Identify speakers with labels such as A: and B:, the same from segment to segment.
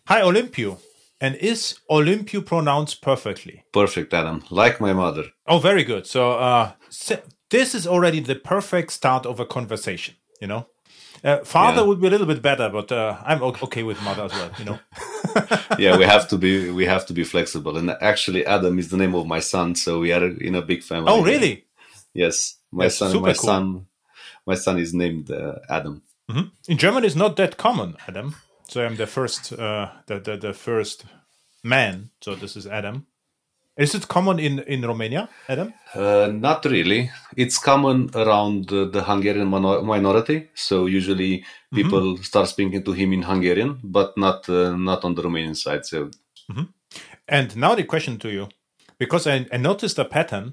A: Hi, Olympio. And is Olympio pronounced perfectly?
B: Perfect, Adam. Like my mother.
A: Oh, very good. So, this is already the perfect start of a conversation, you know? Father
B: Yeah.
A: would be a little bit better, but I'm okay with mother as well, you know?
B: Yeah, we have to be flexible. And actually Adam is the name of my son, so we are in a big family
A: Oh,
B: here.
A: really?
B: Yes.
A: Yes, super cool.
B: My son is named Adam.
A: In German, it's not that common, Adam. So I'm the first, the first man. So this is Adam. Is it common in Romania, Adam?
B: Not really. It's common around the Hungarian minority. So usually people start speaking to him in Hungarian, but not on the Romanian side. So
A: And now the question to you, because I noticed a pattern.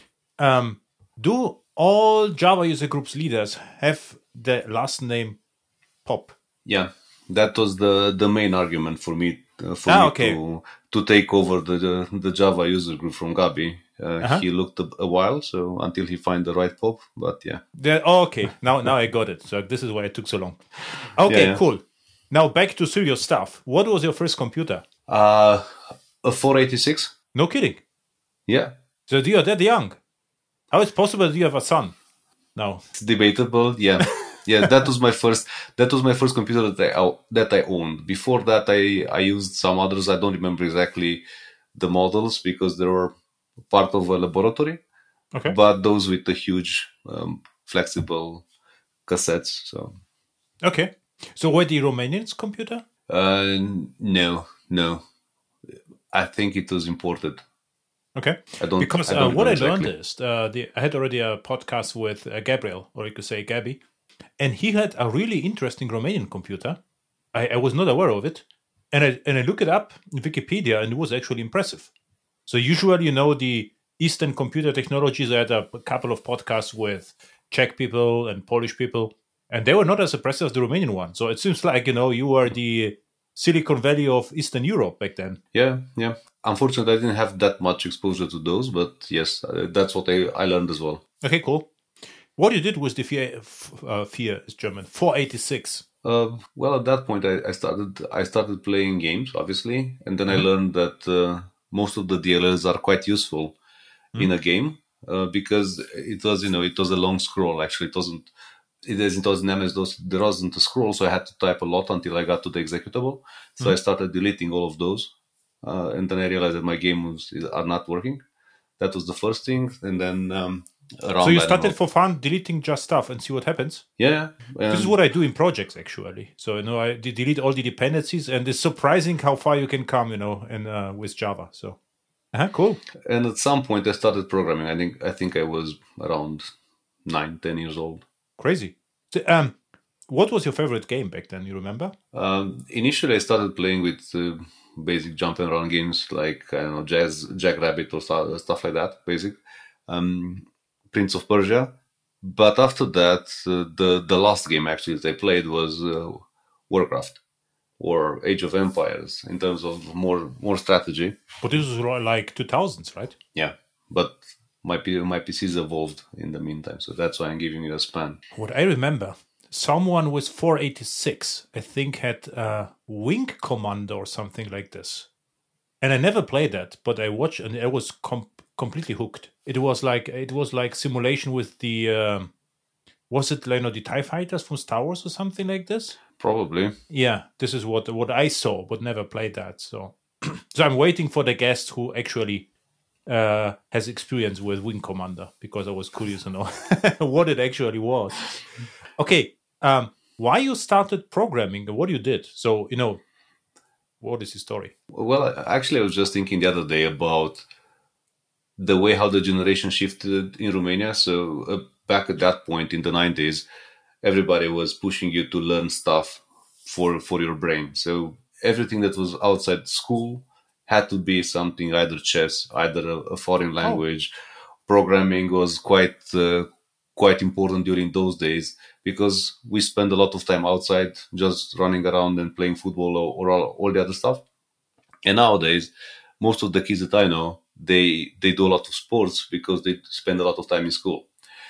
A: Do all Java user groups leaders have the last name Pop?
B: yeah, that was the main argument for me
A: Okay.
B: to take over the Java user group from Gabi.
A: Uh-huh.
B: He looked a while, so until he find the right pop. But yeah,
A: Okay. Now I got it. So this is why it took so long.
B: yeah,
A: Okay,
B: yeah.
A: cool. Now back to serious stuff. What was your first computer?
B: Uh, a 486.
A: No kidding.
B: Yeah,
A: So you are that young. How is it possible that you have a son now?
B: it's debatable. Yeah, yeah. That was my first. That was my first computer that I owned. Before that, I used some others. I don't remember exactly the models because they were part of a laboratory.
A: Okay.
B: But those with the huge flexible cassettes. So
A: Okay. So were the Romanians computer?
B: no, no. I think it was imported.
A: Okay.
B: I don't.
A: Because
B: I don't
A: what
B: remember
A: I learned
B: exactly.
A: is I had already a podcast with Gabriel, or you could say Gabby, and he had a really interesting Romanian computer. I was not aware of it, and I look it up in Wikipedia, and it was actually impressive. So usually, the Eastern computer technologies. I had a couple of podcasts with Czech people and Polish people, and they were not as impressive as the Romanian one. So it seems like you were the Silicon Valley of Eastern Europe back then.
B: Yeah, yeah. Unfortunately, I didn't have that much exposure to those, but yes, that's what I learned as well.
A: Okay, cool. What you did was the Fear is German 486.
B: Well, at that point, I started playing games, obviously, and then I
A: Mhm.
B: learned that most of the DLLs are quite useful in
A: Mhm.
B: a game because it was a long scroll. Actually, it was in MS-DOS. There wasn't a scroll, so I had to type a lot until I got to the executable. So I
A: Mhm.
B: started deleting all of those, and then I realized that my games are not working. That was the first thing, and then
A: So
B: around
A: you
B: I don't
A: started
B: know,
A: for fun, deleting just stuff and see what happens.
B: yeah,
A: This is what I do in projects actually. So I delete all the dependencies, and it's surprising how far you can come, and with Java. So, cool,
B: and at some point I started programming. I think I was around 9, 10 years old.
A: crazy. So, what was your favorite game back then? You remember?
B: Initially, I started playing with basic jump and run games like I don't know, Jackrabbit or stuff like that. Basic Prince of Persia. But after that, the last game actually that I played was Warcraft or Age of Empires in terms of more strategy.
A: But this was like 2000s, right?
B: Yeah, but my PC's evolved in the meantime, so that's why I'm giving you a span.
A: What I remember, someone with 486, I think, had Wing Commander or something like this. And I never played that, but I watched and I was completely hooked. It was like simulation with the was it the TIE fighters from Star Wars or something like this?
B: Probably.
A: Yeah, this is what I saw, but never played that. So so I'm waiting for the guest who actually has experience with Wing Commander because I was curious to know what it actually was. Okay, why you started programming and what you did? So what is the story?
B: Well, actually, I was just thinking the other day about the way how the generation shifted in Romania. So back at that point in the 90s, everybody was pushing you to learn stuff for your brain. So everything that was outside school had to be something either chess, either a foreign
A: Oh,
B: language. Programming was quite important during those days because we spend a lot of time outside just running around and playing football or all the other stuff. And nowadays, most of the kids that I know, they do a lot of sports because they spend a lot of time in school.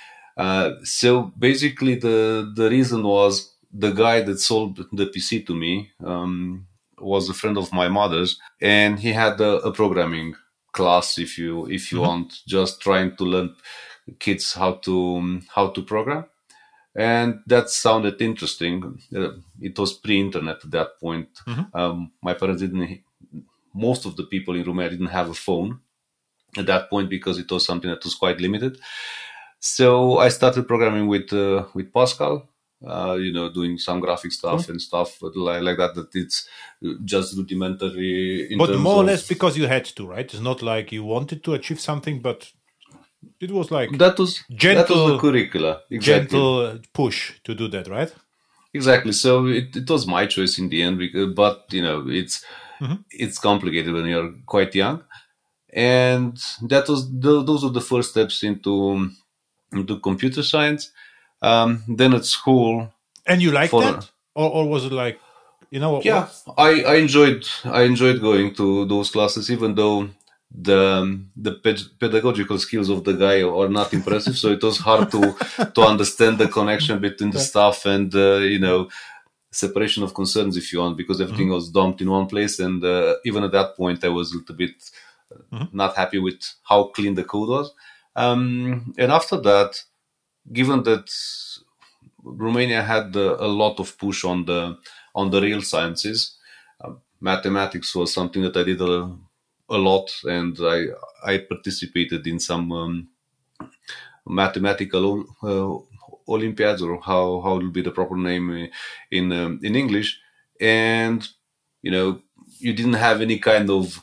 B: So basically, the reason was the guy that sold the PC to me. was a friend of my mother's, and he had a programming class, if you want, just trying to learn kids how to program. And that sounded interesting. It was pre-internet at that point. My parents didn't. Most of the people in Romania didn't have a phone at that point because it was something that was quite limited. So I started programming with Pascal. Doing some graphic stuff and stuff like that. That it's just rudimentary.
A: But more or less because you had to, right? It's not like you wanted to achieve something, but it was like
B: that was the curricula. Exactly.
A: Gentle push to do that, right?
B: Exactly. So it was my choice in the end, but it's complicated when you're quite young, and that was those were the first steps into computer science. Then at school.
A: And you liked that, or was it like,
B: Yeah, I enjoyed going to those classes, even though the pedagogical skills of the guy are not impressive. So it was hard to understand the connection between the stuff and separation of concerns, if you want, because everything was dumped in one place. And even at that point, I was a little bit not happy with how clean the code was. And after that, given that Romania had a lot of push on the real sciences, mathematics was something that I did a lot, and I participated in some mathematical Olympiads, or how will be the proper name in English. And you didn't have any kind of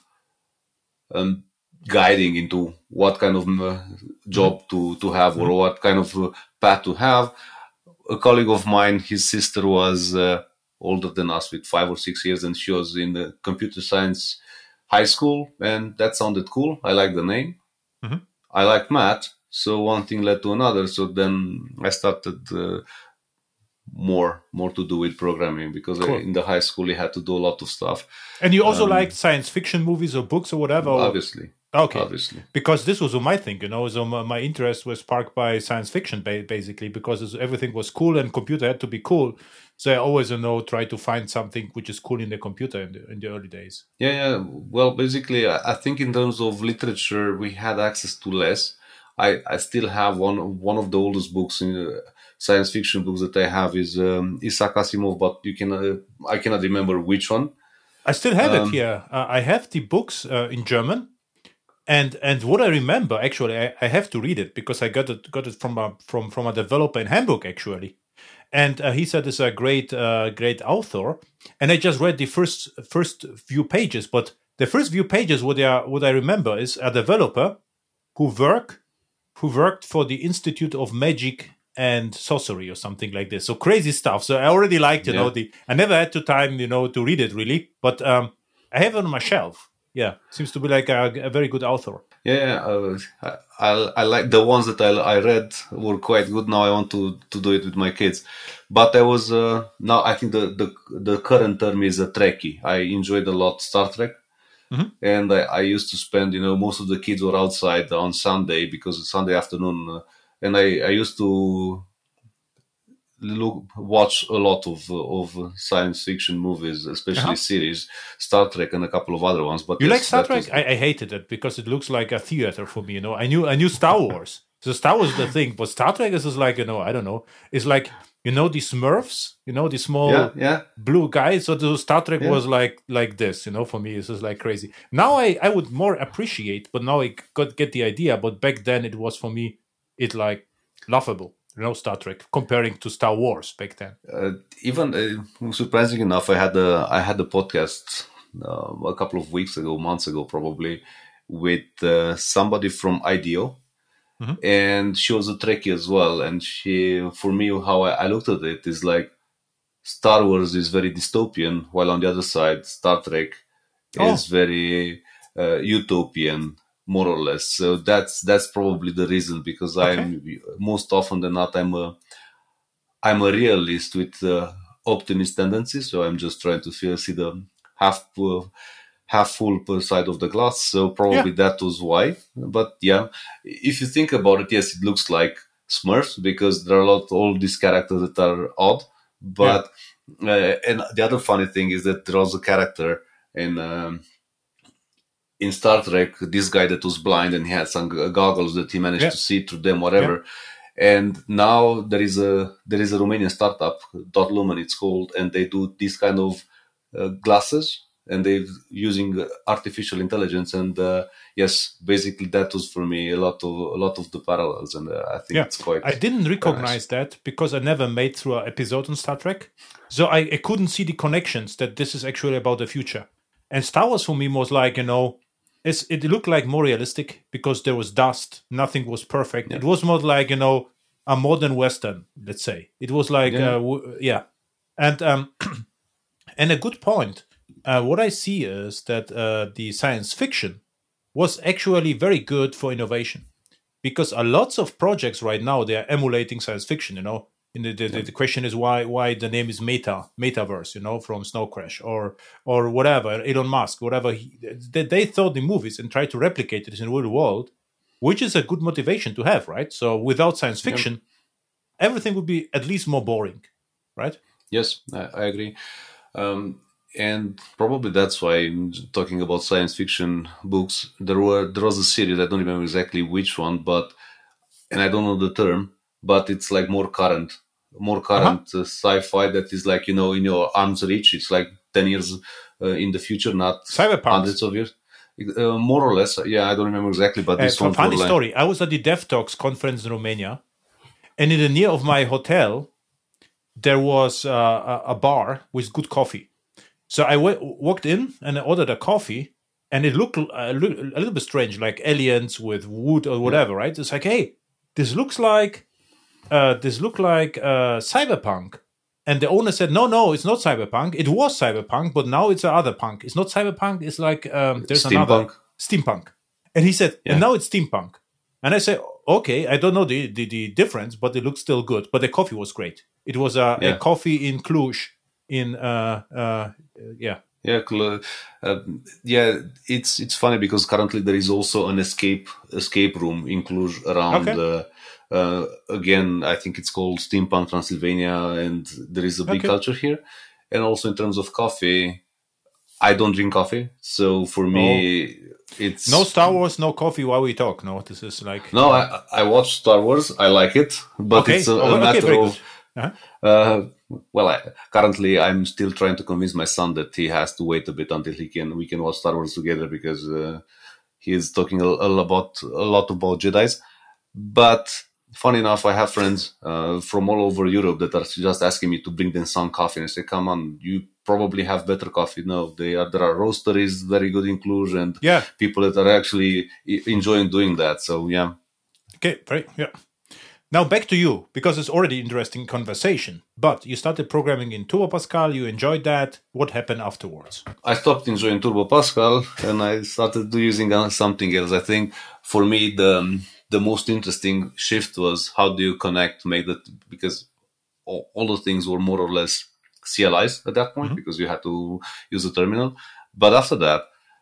B: guiding into what kind of job to have, or what kind of path to have. A colleague of mine, his sister was older than us with 5 or 6 years, and she was in the computer science high school, and that sounded cool. I liked the name. I liked math, so one thing led to another. So then I started more to do with programming, because in the high school you had to do a lot of stuff.
A: And you also liked science fiction movies or books or whatever?
B: Obviously.
A: Okay.
B: Obviously.
A: Because this was my thing, so my interest was sparked by science fiction, basically, because everything was cool and computer had to be cool. So I always, try to find something which is cool in the computer in the early days.
B: Yeah. Well, basically, I think in terms of literature, we had access to less. I still have one of the oldest books in science fiction books that I have is Isaac Asimov, but I cannot remember which one.
A: I still have it here. I have the books in German. And what I remember, actually, I have to read it because I got it from a developer in Hamburg, actually, and he said it's a great author. And I just read the first few pages, but the first few pages, what I remember is a developer who worked for the Institute of Magic and Sorcery or something like this. So crazy stuff. So I already liked, I never had the time, to read it really, but I have it on my shelf. Yeah, seems to be like a very good author.
B: Yeah, I like the ones that I read were quite good. Now I want to do it with my kids. But I was now I think the current term is a Trekkie. I enjoyed a lot Star Trek, and I used to spend most of the kids were outside on Sunday because it's Sunday afternoon, and I used to watch a lot of science fiction movies, especially series, Star Trek and a couple of other ones. But
A: you like Star Trek? I hated it because it looks like a theater for me. I knew Star Wars. So Star Wars is the thing, but Star Trek is like I don't know. It's like the Smurfs, the small blue guys. So the Star Trek was like this. For me, it's just like crazy. Now I would more appreciate, but now I get the idea. But back then it was for me like laughable. Star Trek comparing to Star Wars back then.
B: Even surprising enough, I had a podcast a couple of months ago probably, with somebody from IDEO, and she was a Trekkie as well. And for me, how I looked at it is like Star Wars is very dystopian, while on the other side, Star Trek is very utopian, more or less. So that's probably the reason, because I'm most often than not I'm a realist with optimist tendencies. So I'm just trying to see the half full side of the glass. So probably that was why. But yeah, if you think about it, yes, it looks like Smurfs because there are all these characters that are odd. But And the other funny thing is that there was a character in Star Trek, this guy that was blind and he had some goggles that he managed to see through them, whatever. And now there is a Romanian startup, Dot Lumen it's called, and they do this kind of glasses, and they're using artificial intelligence. And yes, basically that was for me a lot of the parallels, and I think it's quite.
A: I didn't recognize that because I never made through an episode on Star Trek, so I couldn't see the connections that this is actually about the future. And Star Wars for me was like, it looked like more realistic because there was dust, nothing was perfect. It was more like a modern Western, let's say. It was like and and a good point. What I see is that the science fiction was actually very good for innovation, because a lots of projects right now, they are emulating science fiction. And the question is why the name is metaverse, from Snow Crash or whatever, Elon Musk, whatever. They thought the movies and tried to replicate it in the real world, which is a good motivation to have, right? So without science fiction, everything would be at least more boring, right?
B: Yes, I agree. And probably that's why, talking about science fiction books, there was a series, I don't remember exactly which one, and I don't know the term, but it's like more current sci-fi that is like, in your arm's reach. It's like 10 years in the future, not
A: Cyberpunk.
B: Hundreds of years. More or less. Yeah, I don't remember exactly, but this one.
A: Funny story. I was at the DevTalks conference in Romania, and in the near of my hotel, there was a bar with good coffee. So I walked in and I ordered a coffee, and it looked a little bit strange, like aliens with wood or whatever, right? It's like, hey, this looks like cyberpunk. And the owner said, no, it's not cyberpunk. It was cyberpunk, but now it's another punk. It's not cyberpunk. It's like there's
B: steampunk.
A: Another steampunk. And he said, and now it's steampunk. And I said, okay, I don't know the difference, but it looks still good. But the coffee was great. It was a coffee in Cluj.
B: It's funny because currently there is also an escape room in Cluj around. Again, I think it's called Steampunk Transylvania, and there is a big culture here. And also in terms of coffee, I don't drink coffee, so for me, it's
A: no Star Wars, no coffee while we talk. No, this is like
B: I watch Star Wars, I like it, but it's a matter of. Currently I'm still trying to convince my son that he has to wait a bit until we can watch Star Wars together, because he is talking a lot about Jedis. But funny enough, I have friends from all over Europe that are just asking me to bring them some coffee, and I say, come on, you probably have better coffee. No, there are roasteries very good in Cluj, and people that are actually enjoying doing that. So
A: okay, right, Now back to you, because it's already interesting conversation, but you started programming in Turbo Pascal, you enjoyed that. What happened afterwards?
B: I stopped enjoying Turbo Pascal and I started using something else. I think for me, the most interesting shift was how do you because all the things were more or less CLIs at that point, because you had to use a terminal. But after that,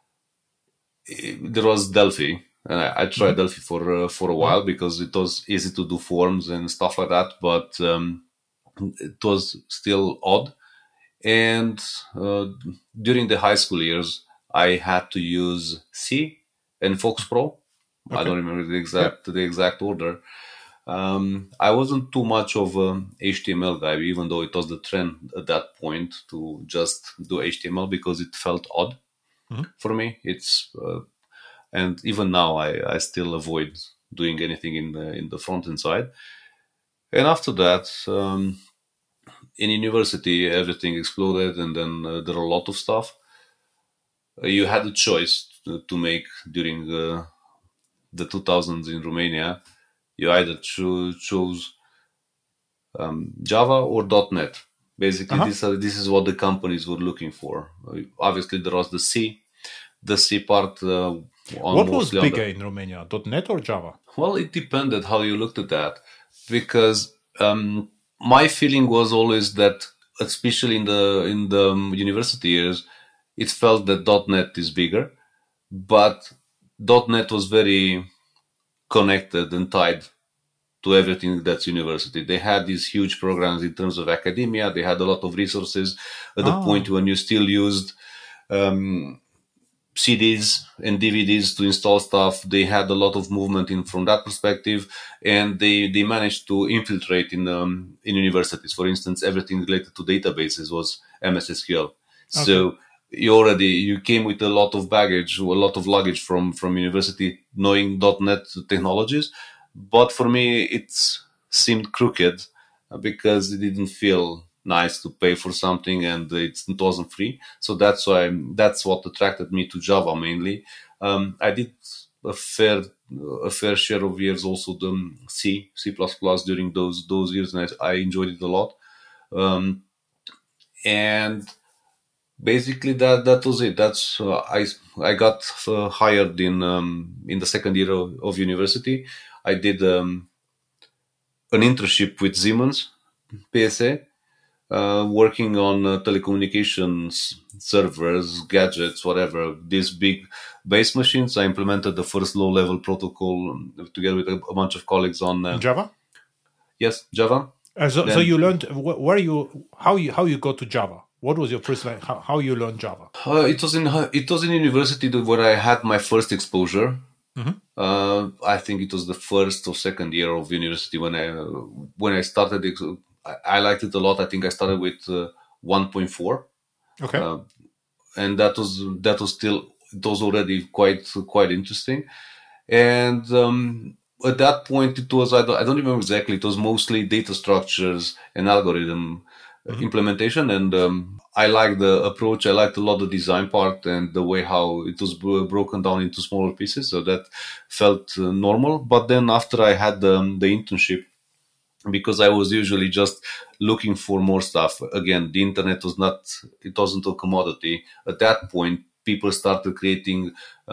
B: there was Delphi. And I tried Delphi for a while because it was easy to do forms and stuff like that, but it was still odd. And during the high school years, I had to use C and Fox Pro. Okay. I don't remember the exact order. I wasn't too much of a HTML guy, even though it was the trend at that point to just do HTML, because it felt odd for me. And even now, I still avoid doing anything in the front-end side. And after that, in university, everything exploded, and then there are a lot of stuff. You had a choice to make during the 2000s in Romania. You either chose Java or .NET. Basically, this is what the companies were looking for. Obviously, there was the C part.
A: What was bigger in Romania, .NET or Java?
B: Well, it depended how you looked at that, because my feeling was always that, especially in the university years, it felt that .NET is bigger, but .NET was very connected and tied to everything that's university. They had these huge programs in terms of academia. They had a lot of resources at the point when you still used CDs and DVDs to install stuff. They had a lot of movement in from that perspective, and they managed to infiltrate in universities. For instance, everything related to databases was MS SQL. Okay. So you came with a lot of baggage, a lot of luggage from university, knowing .NET technologies. But for me, it seemed crooked because it didn't feel nice to pay for something, and it wasn't free. So that's what attracted me to Java mainly. I did a fair share of years also the C++ during those years, and I enjoyed it a lot. And basically that was it. That's I got hired in the second year of university. I did an internship with Siemens PSA. Working on telecommunications servers, gadgets, whatever, these big base machines. I implemented the first low-level protocol together with a bunch of colleagues on
A: Java.
B: Yes, Java.
A: So you learned how you got to Java. What was your first how you learned Java?
B: It was in university where I had my first exposure. Mm-hmm. I think it was the first or second year of university when I started. I liked it a lot. I think I started with 1.4.
A: Okay.
B: And that was already quite interesting. And at that point, it was I don't remember exactly. It was mostly data structures and algorithm implementation. And I liked the approach. I liked a lot the design part and the way how it was broken down into smaller pieces. So that felt normal. But then after I had the internship, because I was usually just looking for more stuff. Again, the internet wasn't a commodity. At that point, people started creating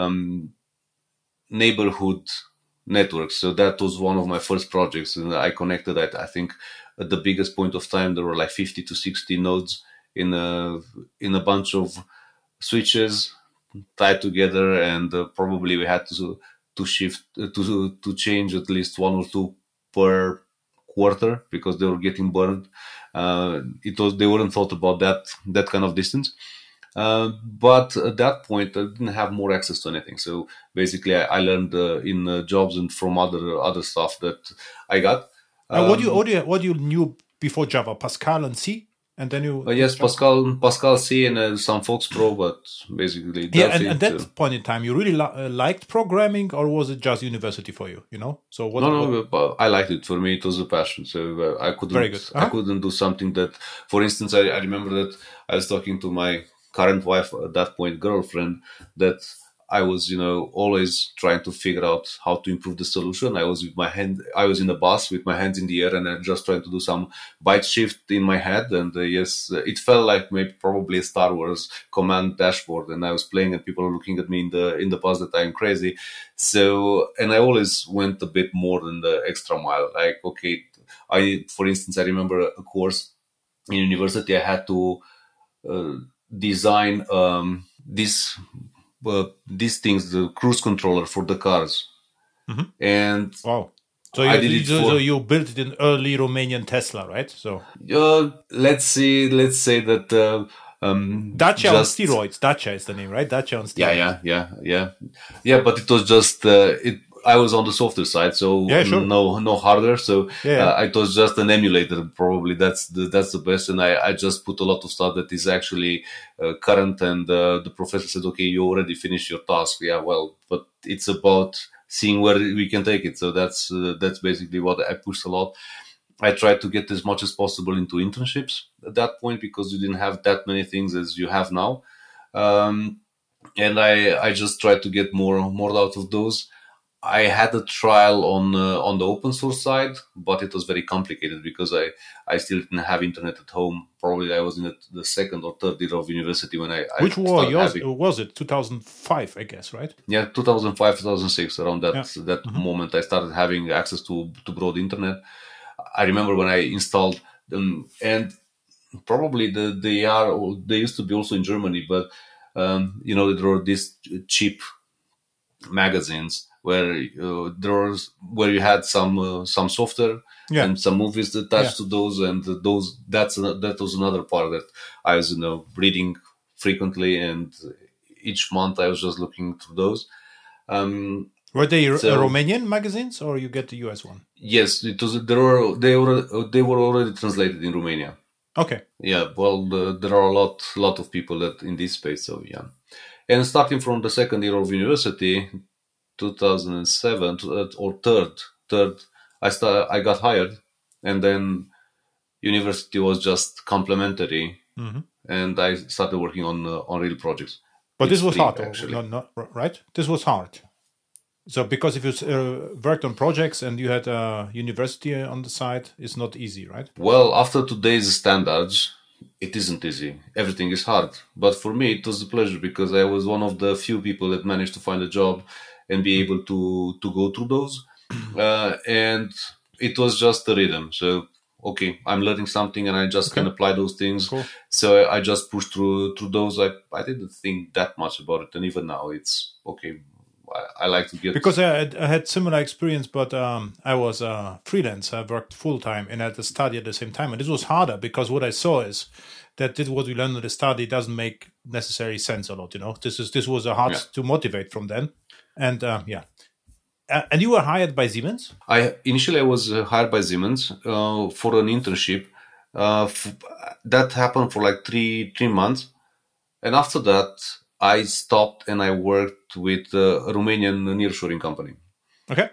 B: neighborhood networks. So that was one of my first projects. And I connected that, I think, at the biggest point of time, there were like 50 to 60 nodes in a bunch of switches tied together. And probably we had to shift, to change at least one or two per quarter because they were getting burned. They weren't thought about that kind of distance. But at that point, I didn't have more access to anything. So basically, I learned in jobs and from other stuff that I got.
A: What you knew before Java? Pascal and C, and then you
B: yes, Pascal C and some Fox Pro, but basically
A: and at that point in time, you really liked programming, or was it just university for you? So
B: no, I liked it. For me, it was a passion. So I couldn't.
A: Very good.
B: I couldn't do something that, for instance, I remember that I was talking to my current wife at that point, girlfriend, that I was, always trying to figure out how to improve the solution. I was in the bus with my hands in the air and I just trying to do some byte shift in my head. And yes, it felt like probably a Star Wars command dashboard. And I was playing and people were looking at me in the bus that I'm crazy. So, and I always went a bit more than the extra mile. Like, okay, for instance, I remember a course in university, I had to design these things, the cruise controller for the cars.
A: Mm-hmm.
B: And
A: wow. So you built it in early Romanian Tesla, right? So
B: let's say that
A: Dacia on steroids. Dacia is the name, right? Dacia on steroids.
B: Yeah. But it was just I was on the software side, so sure. no hardware. So it was just an emulator. Probably that's the best. And I just put a lot of stuff that is actually current. And the professor said, "Okay, you already finished your task." Yeah, well, but it's about seeing where we can take it. So that's basically what I pushed a lot. I tried to get as much as possible into internships at that point because you didn't have that many things as you have now. And I just tried to get more out of those. I had a trial on the open source side, but it was very complicated because I still didn't have internet at home. Probably I was in the second or third year of university when
A: Which was it? 2005, I guess, right?
B: Yeah, 2005, 2006, around that moment, I started having access to broad internet. I remember when I installed them, and probably they used to be also in Germany, but there were these cheap magazines where where you had some software and some movies attached to those, and that was another part that I was reading frequently, and each month I was just looking through those.
A: Were they Romanian magazines, or you get the US one?
B: Yes, it was. They were already translated in Romania.
A: Okay.
B: Yeah. Well, there are a lot of people that in this space. So yeah, and starting from the second year of university, 2007 or third, I got hired, and then university was just complementary, and I started working on real projects.
A: But this was hard, actually. Not right? This was hard. So because if you worked on projects and you had a university on the side, it's not easy, right?
B: Well, after today's standards, it isn't easy. Everything is hard. But for me, it was a pleasure because I was one of the few people that managed to find a job and be able to go through those. And it was just the rhythm. So, okay, I'm learning something and I just can apply those things.
A: Cool.
B: So I just pushed through those. I didn't think that much about it. And even now, it's okay. I like to get...
A: Because I had similar experience, but I was a freelance. I worked full-time and I had to study at the same time. And this was harder because what I saw is that what we learned in the study doesn't make necessary sense a lot, This was hard to motivate from then. And and you were hired by Siemens?
B: Initially, I was hired by Siemens for an internship. That happened for like three months. And after that, I stopped and I worked with a Romanian nearshoring company.
A: Okay.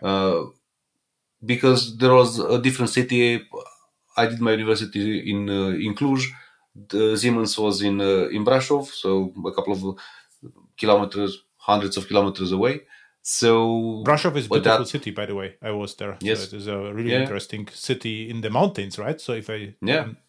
B: Because there was a different city. I did my university in Cluj. Siemens was in Brașov, so a couple of kilometers, hundreds of kilometers away. So
A: Brașov is a beautiful city, by the way. I was there.
B: Yes.
A: So it is a really interesting city in the mountains, right? So if I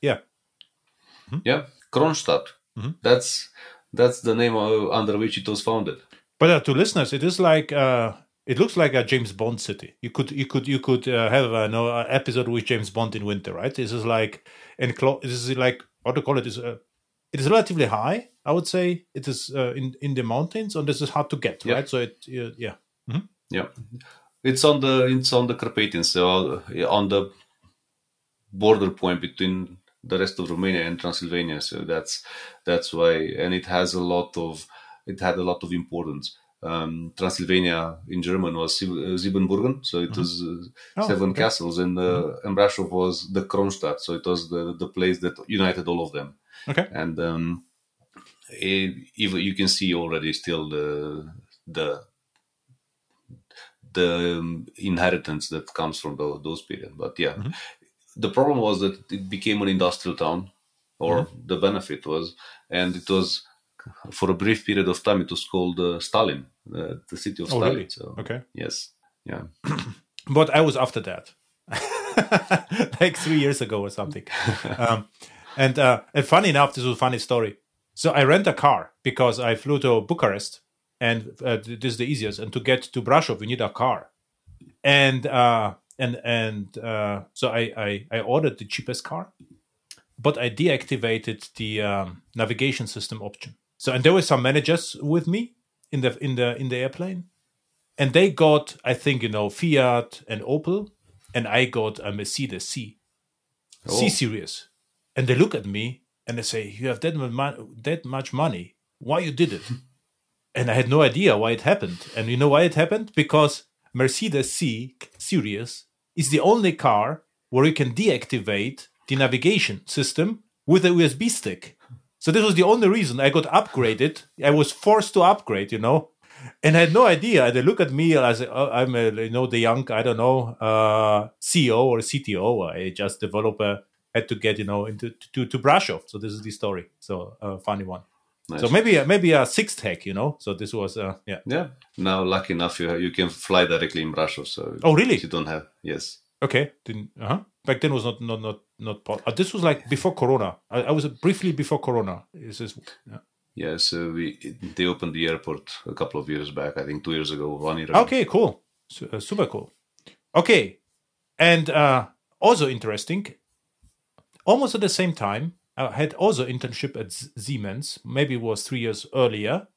B: Kronstadt. That's the name under which it was founded.
A: But to listeners, it is like it looks like a James Bond city. You could have an episode with James Bond in winter, right? This is like this is like how to call it? It is relatively high. I would say it is in the mountains, and this is hard to get, right? So
B: it's on the Carpathians, so on the border point between the rest of Romania and Transylvania. So that's why, and it had a lot of importance. Transylvania in German was Siebenburgen, so it was 7 castles, and Brașov was the Kronstadt, so it was the place that united all of them.
A: Okay,
B: and even you can see already still the inheritance that comes from those periods. But the problem was that it became an industrial town, or the benefit was, and it was for a brief period of time. It was called Stalin, the city of Stalin.
A: Really?
B: So,
A: okay.
B: Yes. Yeah.
A: But I was after that, like 3 years ago or something. And funny enough, this was a funny story. So I rent a car because I flew to Bucharest, and this is the easiest. And to get to Brașov, you need a car. And so I ordered the cheapest car, but I deactivated the navigation system option. So, and there were some managers with me in the airplane, and they got, I think, Fiat and Opel, and I got a Mercedes C series. And they look at me and they say, "You have that much money. Why you did it?" And I had no idea why it happened. And you know why it happened? Because Mercedes C series is the only car where you can deactivate the navigation system with a USB stick. So this was the only reason I got upgraded. I was forced to upgrade, and I had no idea. And they look at me as I'm the young, I don't know, CEO or CTO. I just developer had to get to Brașov. So this is the story. So a funny one. Nice. So maybe a sixth hack, So this was
B: Yeah. Now, lucky enough, you can fly directly in Brașov. So
A: really?
B: You don't have
A: Okay. Back then was not possible. This was like before Corona. I was briefly before Corona.
B: So they opened the airport a couple of years back. I think 2 years ago, 1 year ago.
A: Okay, cool, super cool. Okay, and also interesting. Almost at the same time, I had also internship at Siemens. Maybe it was 3 years earlier,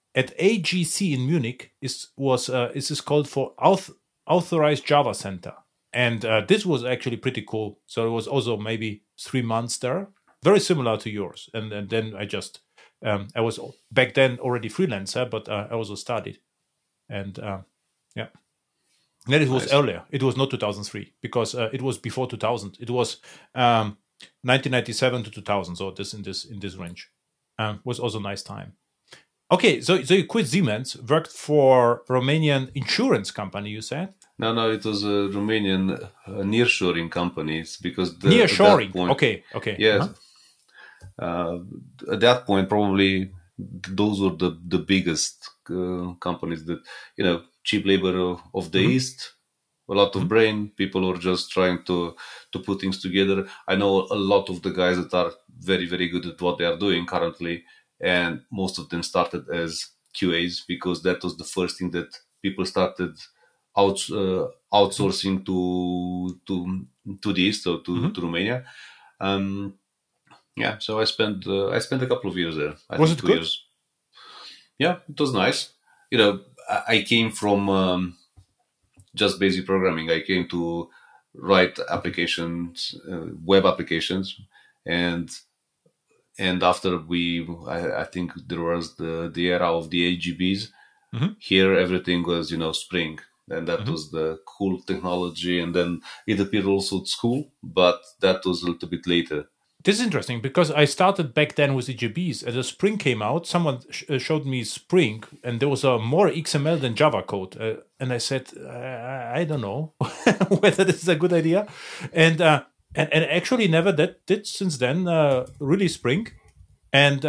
A: at AGC in Munich is called for Authorized Java Center, and this was actually pretty cool. So it was also maybe 3 months there, very similar to yours. And then I was back then already freelancer, but I also studied, and yeah. Then it was
B: Nice.
A: earlier. It was not 2003 because it was before 2000. It was 1997 to 2000. So this in this range was also a nice time. Okay, so you quit Siemens, worked for Romanian insurance company. You said
B: No, it was a Romanian nearshoring companies because
A: nearshoring.
B: At that point,
A: Okay.
B: yes, at that point probably those were the biggest companies that cheap labor of the East, a lot of brain. People were just trying to put things together. I know a lot of the guys that are very, very good at what they are doing currently, and most of them started as QAs because that was the first thing that people started outsourcing to the East, so to Romania. Yeah, so I spent a couple of years there.
A: Was it
B: 2
A: good?
B: years. Yeah, it was nice. I came from just basic programming. I came to write applications, web applications, and after I think there was the era of the AGBs. Here everything was Spring, and that was the cool technology. And then it appeared also at school, but that was a little bit later.
A: This is interesting because I started back then with EGBs. As the Spring came out, someone showed me Spring, and there was more XML than Java code. And I said, I don't know whether this is a good idea. And actually never did since then, really Spring. And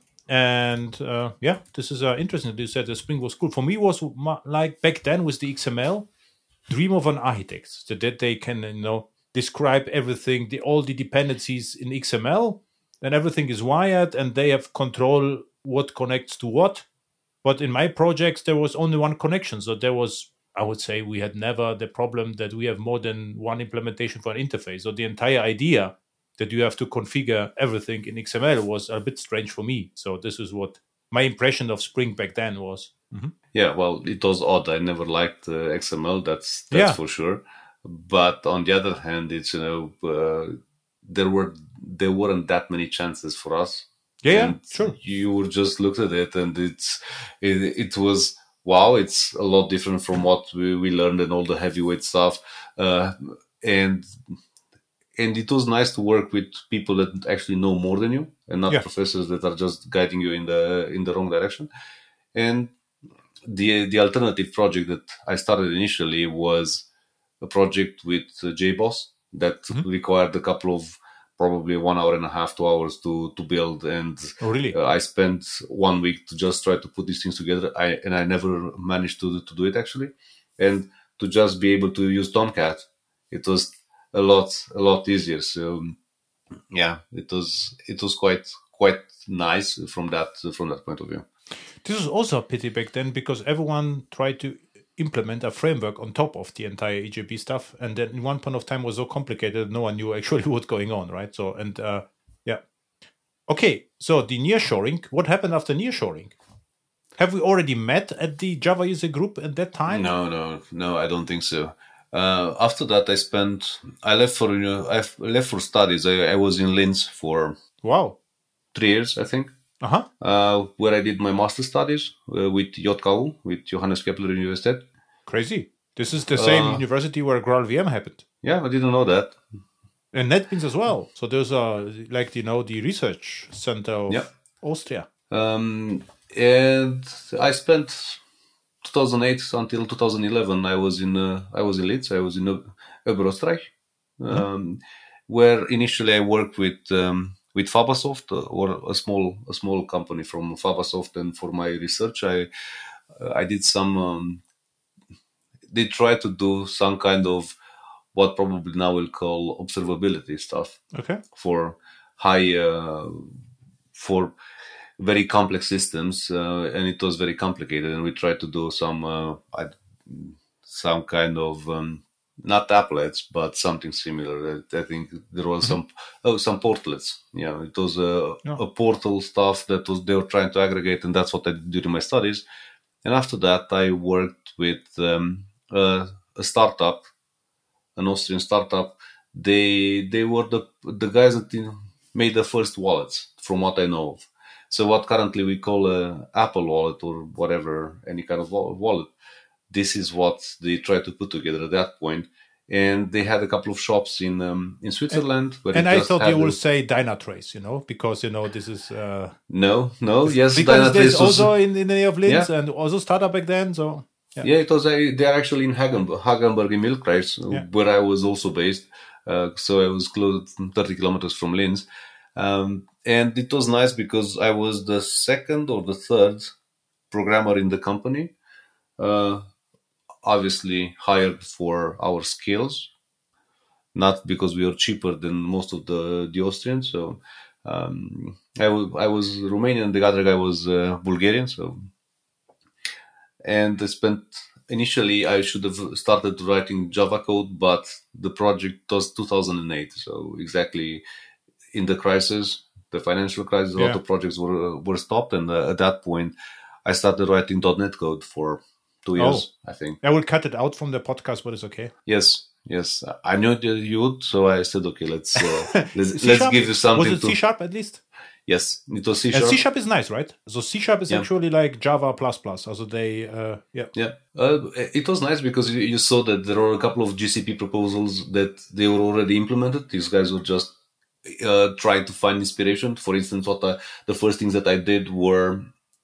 A: yeah, this is interesting that you said the Spring was cool. For me, it was like back then with the XML, dream of an architect, so that they can, describe everything, all the dependencies in XML, and everything is wired, and they have control what connects to what. But in my projects, there was only one connection. So there was, I would say, we had never the problem that we have more than one implementation for an interface. So the entire idea that you have to configure everything in XML was a bit strange for me. So this is what my impression of Spring back then was.
B: Yeah, well, it was odd. I never liked XML. That's for sure. But on the other hand, it's there weren't that many chances for us.
A: Yeah, sure.
B: You just looked at it, and it was wow. It's a lot different from what we learned and all the heavyweight stuff, and it was nice to work with people that actually know more than you, and not professors that are just guiding you in the wrong direction. And the alternative project that I started initially was a project with JBoss that required a couple of probably 1 hour and a half, 2 hours to build. And
A: really?
B: I spent 1 week to just try to put these things together. I never managed to do it actually. And to just be able to use Tomcat, it was a lot easier. So yeah, it was quite nice from that point of view.
A: This was also a pity back then because everyone tried to implement a framework on top of the entire EJB stuff, and then in one point of time was so complicated no one knew actually what's going on, right? So yeah. Okay, so the nearshoring. What happened after nearshoring? Have we already met at the Java user group at that time?
B: No, I don't think so. After that, I left for studies. I was in Linz for 3 years, I think. Where I did my master studies with JKU, with Johannes Kepler University.
A: Crazy. This is the same university where GraalVM happened.
B: Yeah, I didn't know that.
A: And NetBeans as well. So there's the research center of Austria.
B: And I spent 2008 until 2011. I was in Linz. I was in Oberösterreich, where initially I worked with Fabasoft, or a small company from Fabasoft, and for my research I did some they tried to do some kind of what probably now we'll call observability stuff.
A: Okay.
B: For for very complex systems, and it was very complicated, and we tried to do some kind of not applets, but something similar. I think there was some portlets. Yeah, it was a portal stuff that was they were trying to aggregate, and that's what I did during my studies. And after that, I worked with a startup, an Austrian startup. They were the guys that made the first wallets, from what I know of. So what currently we call a Apple wallet or whatever, any kind of wallet. This is what they tried to put together at that point. And they had a couple of shops in Switzerland.
A: And I thought you would say Dynatrace, because this is
B: no, yes,
A: because there's also in the area of Linz and also startup back then. So
B: it was. They are actually in Hagenberg in Milkreis, where I was also based. So I was close 30 kilometers from Linz, and it was nice because I was the second or the third programmer in the company. Obviously hired for our skills, not because we were cheaper than most of the Austrians. So I was Romanian, the other guy was Bulgarian. So, and initially I should have started writing Java code, but the project was 2008. So exactly in the crisis, the financial crisis, a lot of projects were stopped. And at that point I started writing .NET code for 2 years, I think.
A: I will cut it out from the podcast, but it's okay.
B: Yes. I knew that you would, so I said, okay, let's give you something.
A: Was it C# at least?
B: Yes, it was C#.
A: And C# is nice, right? So C# is actually like Java++. Also they,
B: it was nice because you saw that there were a couple of GCP proposals that they were already implemented. These guys were just trying to find inspiration. For instance, the first things that I did were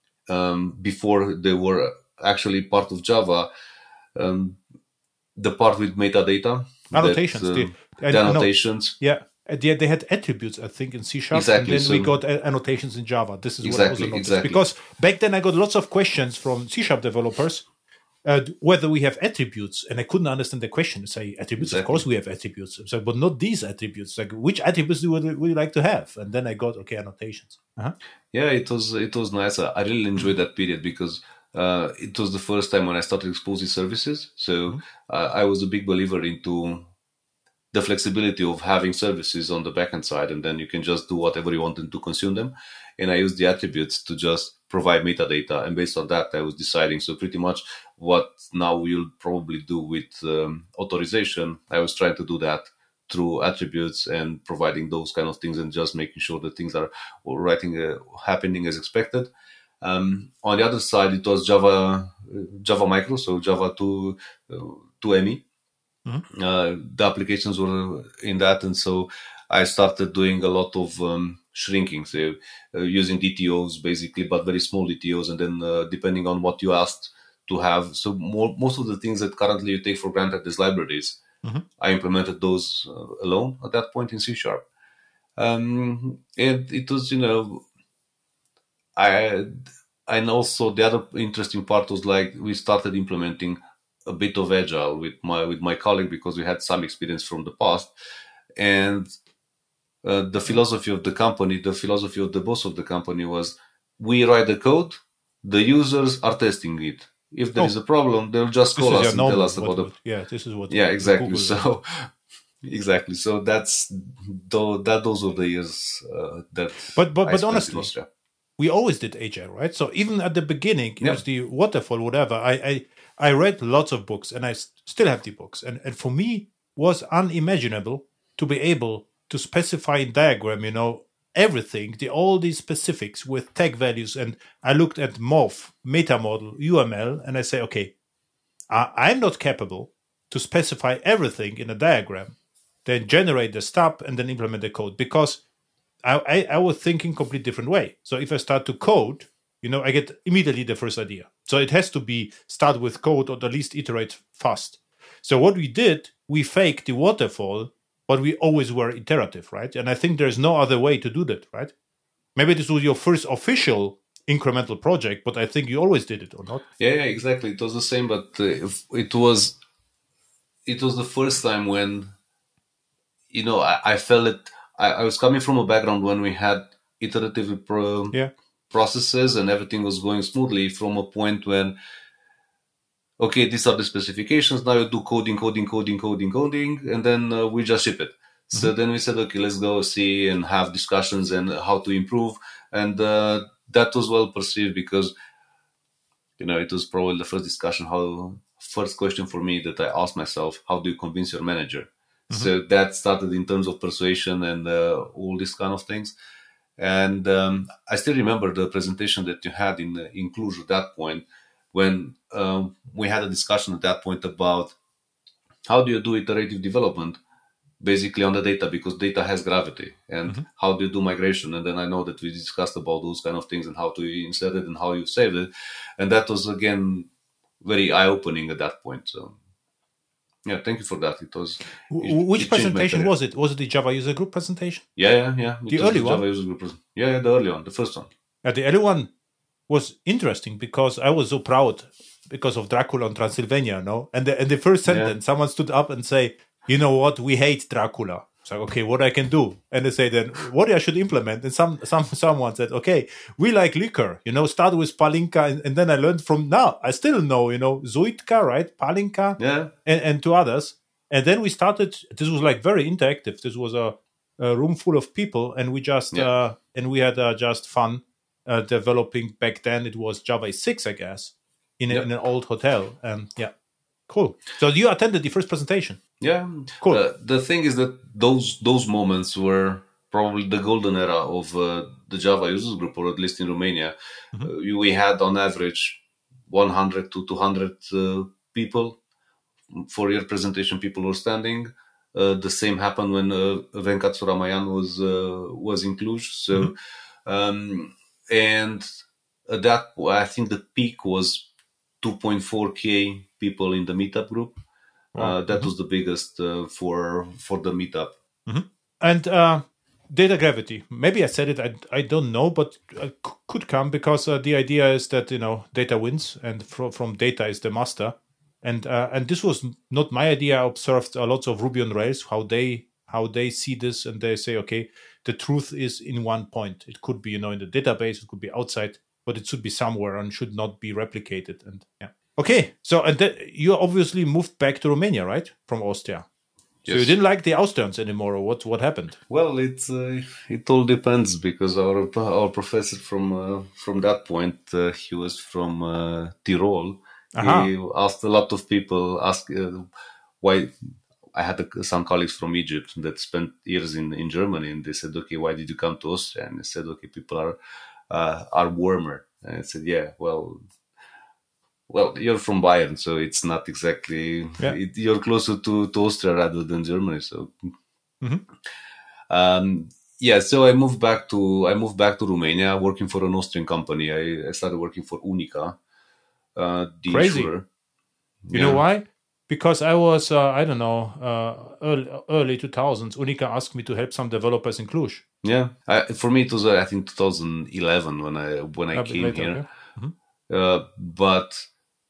B: before they were actually part of Java, the part with metadata.
A: Annotations.
B: The annotations.
A: Yeah. They had attributes, I think, in C#.
B: Exactly.
A: And then we got annotations in Java. This is what I also noticed.
B: Exactly.
A: Because back then I got lots of questions from C# developers whether we have attributes. And I couldn't understand the question. Say, attributes, of course we have attributes. So, but not these attributes. Like, which attributes would you like to have? And then I got, annotations.
B: Yeah, it was nice. I really enjoyed that period because it was the first time when I started exposing services. So I was a big believer into the flexibility of having services on the backend side, and then you can just do whatever you want to consume them. And I used the attributes to just provide metadata. And based on that, I was deciding. So pretty much what now we'll probably do with authorization, I was trying to do that through attributes and providing those kind of things and just making sure that things are happening as expected. On the other side, it was Java Micro, so Java 2ME. The applications were in that, and so I started doing a lot of shrinking, so using DTOs basically, but very small DTOs, and then depending on what you asked to have. So most of the things that currently you take for granted as libraries, I implemented those alone at that point in C#. And it was, and also the other interesting part was like we started implementing a bit of agile with my colleague because we had some experience from the past, and the philosophy of the company, the philosophy of the boss of the company was: we write the code, the users are testing it. If there is a problem, they'll just call us and tell us about it.
A: Yeah, this is what.
B: Yeah, exactly. So exactly. So those were the years that.
A: But honestly, we always did agile, right? So even at the beginning, it was the waterfall, whatever. I read lots of books, and I still have the books. And for me, was unimaginable to be able to specify in diagram, everything, all these specifics with tag values. And I looked at MOV, meta model, UML, and I say, okay, I'm not capable to specify everything in a diagram, then generate the stub and then implement the code, because I was thinking completely different way. So if I start to code, I get immediately the first idea. So it has to start with code or at least iterate fast. So what we did, we faked the waterfall, but we always were iterative, right? And I think there's no other way to do that, right? Maybe this was your first official incremental project, but I think you always did it, or not?
B: Yeah, exactly. It was the same, but it was the first time when, I felt it. I was coming from a background when we had iterative processes and everything was going smoothly, from a point when, okay, these are the specifications. Now you do coding, and then we just ship it. So then we said, okay, let's go see and have discussions and how to improve. And that was well perceived because, it was probably the first question for me that I asked myself, how do you convince your manager? So that started in terms of persuasion and all these kind of things. And I still remember the presentation that you had in Cluj at that point, when we had a discussion at that point about how do you do iterative development basically on the data, because data has gravity, and how do you do migration? And then I know that we discussed about those kind of things and how to insert it and how you save it. And that was, again, very eye-opening at that point. So yeah, thank you for that.
A: Which presentation was it? Was it the Java User Group presentation?
B: Yeah.
A: The early one?
B: Java User Group. Yeah, the early one, the first one.
A: The early one was interesting because I was so proud because of Dracula on Transylvania, no? And the first sentence, someone stood up and say, you know what, we hate Dracula. It's like, okay, what I can do? And they say then, what I should implement? And someone said, okay, we like liquor, start with Palinka. And then I learned from now, I still know, Zuitka, right? Palinka, and two others. And then we started, this was like very interactive. This was a room full of people, and we just, and we had just fun developing. Back then it was Java 6, I guess, in an old hotel. And cool. So you attended the first presentation.
B: Yeah,
A: cool.
B: The thing is that those moments were probably the golden era of the Java Users Group, or at least in Romania. We had on average 100 to 200 people. For your presentation, people were standing. The same happened when Venkat Suramayan was in Cluj. So, and at that, I think the peak was 2.4K people in the meetup group. That was the biggest for the meetup.
A: And data gravity. Maybe I said it. I don't know, but could come because the idea is that data wins, and from data is the master. And this was not my idea. I observed lots of Ruby on Rails how they see this, and they say, okay, the truth is in one point. It could be in the database, it could be outside, but it should be somewhere and should not be replicated. And okay, so you obviously moved back to Romania, right, from Austria? Yes. So you didn't like the Austrians anymore, or what happened?
B: Well, it all depends, because our professor from that point, he was from Tyrol. He asked a lot of people why. I had some colleagues from Egypt that spent years in Germany, and they said, okay, why did you come to Austria? And I said, okay, people are warmer. And I said, yeah, well, you're from Bayern, so it's not exactly. You're closer to Austria rather than Germany. So, so I moved back to Romania, working for an Austrian company. I started working for Unica.
A: Crazy.
B: Insurer.
A: You know why? Because I was, early 2000s. Unica asked me to help some developers in Cluj.
B: Yeah, for me it was I think 2011 when I came later, here. But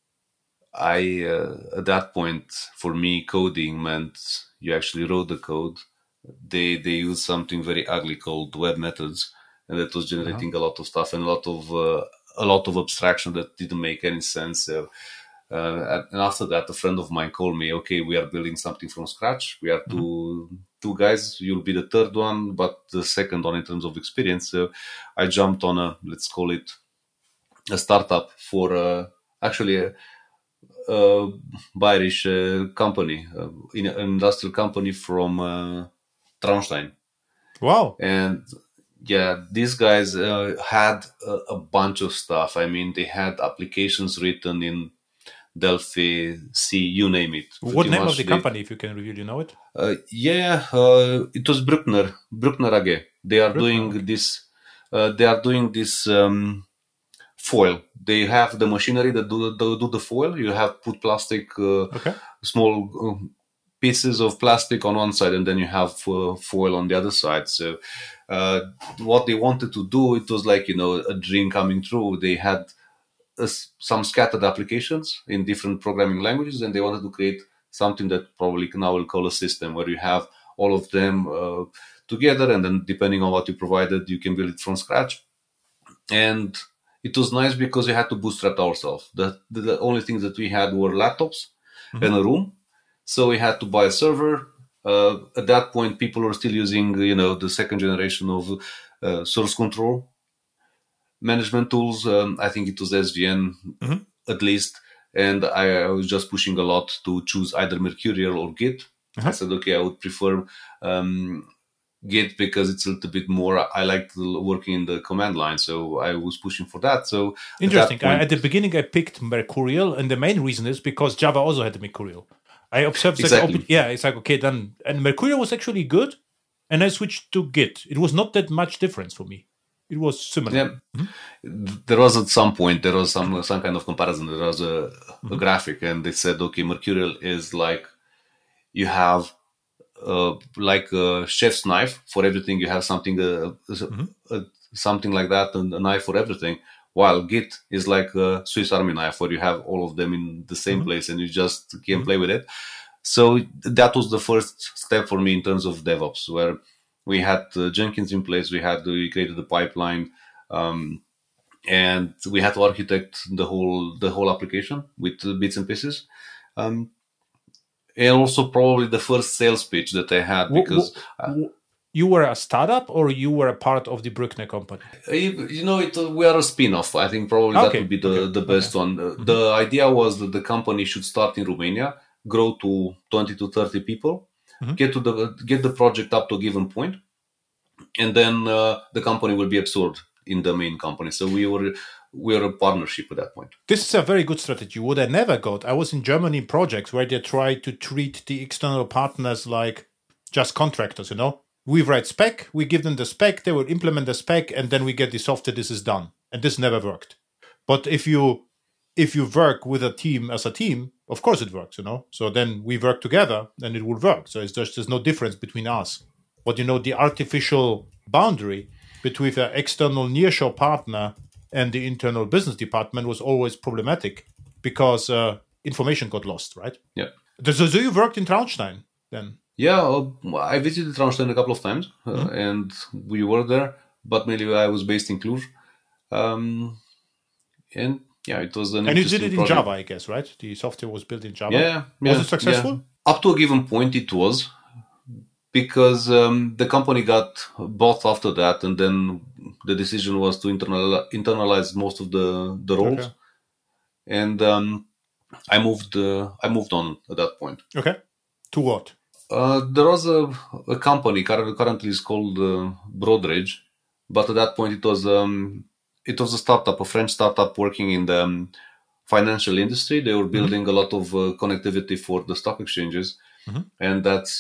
B: at that point, for me, coding meant you actually wrote the code. They used something very ugly called web methods, and that was generating a lot of stuff and a lot of abstraction that didn't make any sense. And after that, a friend of mine called me. Okay, we are building something from scratch. We are two guys. You'll be the third one, but the second one in terms of experience. So I jumped on let's call it a startup for actually a Bayerish company, an industrial company from Traunstein.
A: Wow.
B: And these guys had a bunch of stuff. I mean, they had applications written in Delphi, C, you name it.
A: What name of the company, if you can reveal, you know it?
B: It was Bruckner AG. They are doing this. They are doing this foil. They have the machinery that do the foil. You have put plastic, small pieces of plastic on one side, and then you have foil on the other side. So what they wanted to do, it was like a dream coming true. They had some scattered applications in different programming languages, and they wanted to create something that probably now we'll call a system, where you have all of them together, and then depending on what you provided, you can build it from scratch. And it was nice because we had to bootstrap ourselves. The only things that we had were laptops and a room. So we had to buy a server. At that point, people were still using, the second generation of source control management tools. I think it was SVN at least. And I was just pushing a lot to choose either Mercurial or Git. I said, okay, I would prefer Git because it's a little bit more. I like working in the command line, so I was pushing for that. So
A: interesting. At the beginning, I picked Mercurial, and the main reason is because Java also had Mercurial. I observed
B: exactly.
A: It's like okay, then and Mercurial was actually good, and I switched to Git. It was not that much difference for me. It was similar.
B: Yeah. There was at some point some kind of comparison. There was a graphic, and they said, okay, Mercurial is like you have. Like a chef's knife for everything. You have something, something like that, and a knife for everything. While Git is like a Swiss Army knife, where you have all of them in the same place, and you just can play with it. So that was the first step for me in terms of DevOps, where we had Jenkins in place. We created the pipeline, and we had to architect the whole application with bits and pieces. And also probably the first sales pitch that I had because
A: you were a startup or you were a part of the Bruckner company.
B: We are a spin-off. I think probably that would be the best one. The idea was that the company should start in Romania, grow to 20 to 30 people, get the project up to a given point, and then the company will be absorbed in the main company. So we were a partnership at that point.
A: This is a very good strategy. What I never got, I was in Germany in projects where they try to treat the external partners like just contractors, We write spec, we give them the spec, they will implement the spec, and then we get the software, this is done. And this never worked. But if you work with a team as a team, of course it works, So then we work together, and it will work. So there's no difference between us. But, the artificial boundary between an external nearshore partner and the internal business department was always problematic because information got lost, right?
B: Yeah.
A: So you worked in Traunstein then?
B: Yeah, I visited Traunstein a couple of times, and we were there, but mainly I was based in Cluj. And yeah, it was an interesting project.
A: And you did it in Java, I guess, right? The software was built in Java?
B: Yeah.
A: Was it successful?
B: Yeah. Up to a given point it was, because the company got bought after that, and then the decision was to internalize most of the roles. Okay. And I moved on at that point.
A: Okay. To what?
B: There was a company currently is called Broadridge, but at that point it was a startup, a French startup working in the financial industry. They were building a lot of connectivity for the stock exchanges, and that's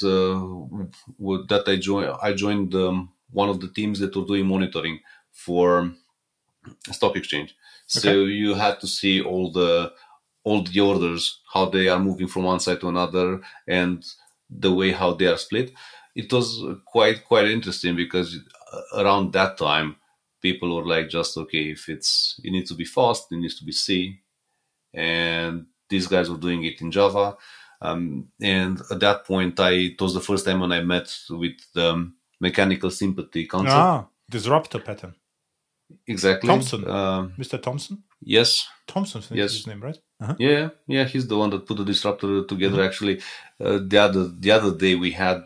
B: that I joined one of the teams that were doing monitoring for stock exchange. So you had to see all the orders, how they are moving from one side to another, and the way how they are split. It was quite interesting because around that time, people were like, just okay, if it needs to be fast, it needs to be C, and these guys were doing it in Java. And at that point, it was the first time when I met with the mechanical sympathy concept.
A: Disruptor pattern.
B: Exactly.
A: Thompson. Mr. Thompson?
B: Yes.
A: Thompson is his name, right?
B: Yeah, he's the one that put the disruptor together. Actually, the other day we had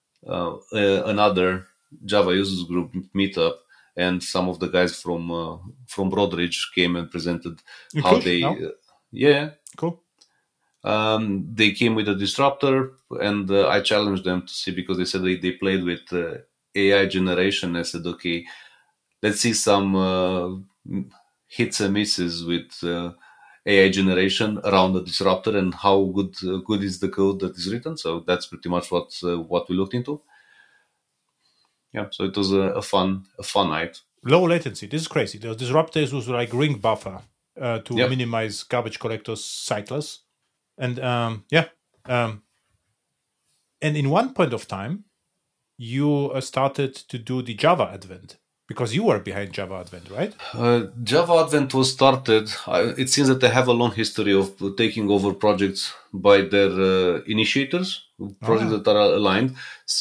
B: another Java users group meetup, and some of the guys from Broadridge came and presented how they.
A: Cool.
B: They came with a disruptor, and I challenged them to see, because they said they played with AI generation. I said, okay, let's see some hits and misses with AI generation around the disruptor, and how good is the code that is written. So that's pretty much what we looked into. Yeah, so it was a fun night.
A: Low latency. This is crazy. The disruptors was like ring buffer to minimize garbage collectors cycles. And and in one point of time, you started to do the Java Advent, because you were behind Java Advent, right?
B: Java Advent was started. It seems that they have a long history of taking over projects by their initiators, projects that are aligned.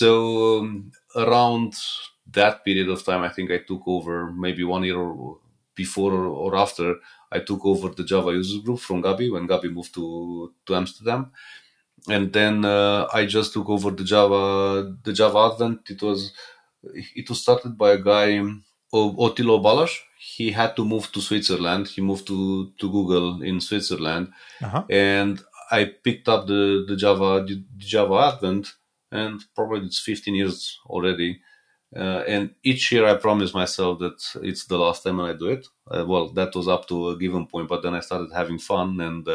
B: So around that period of time, I think I took over maybe 1 year or before or after I took over the Java users group from Gabi when Gabi moved to Amsterdam. And then I just took over the Java Advent. It was started by a guy, Otilo Balas. He had to move to Switzerland. He moved to Google in Switzerland, and I picked up the Java Advent, and probably it's 15 years already. And each year I promise myself that it's the last time when I do it. Well, that was up to a given point, but then I started having fun, and